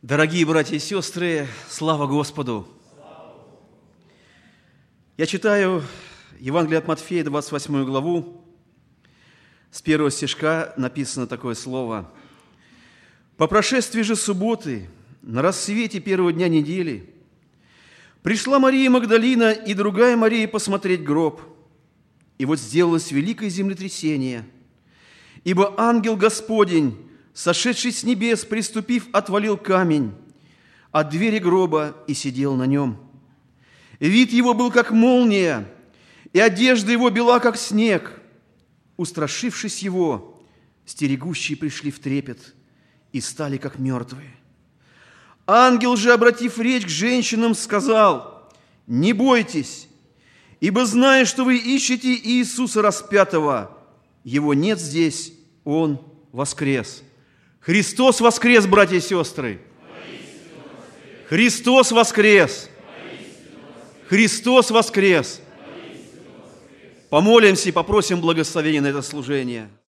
Дорогие братья и сестры, слава Господу! Я читаю Евангелие от Матфея, 28 главу. С первого стишка написано такое слово. «По прошествии же субботы, на рассвете первого дня недели, пришла Мария Магдалина и другая Мария посмотреть гроб. И вот сделалось великое землетрясение, ибо ангел Господень, сошедший с небес, приступив, отвалил камень от двери гроба и сидел на нем. Вид его был, как молния, и одежда его бела, как снег. Устрашившись его, стерегущие пришли в трепет и стали, как мертвые. Ангел же, обратив речь к женщинам, сказал: «Не бойтесь, ибо знаю, что вы ищете Иисуса распятого. Его нет здесь, Он воскрес». Христос воскрес, братья и сестры! Христос воскрес! Христос воскрес! Помолимся и попросим благословения на это служение.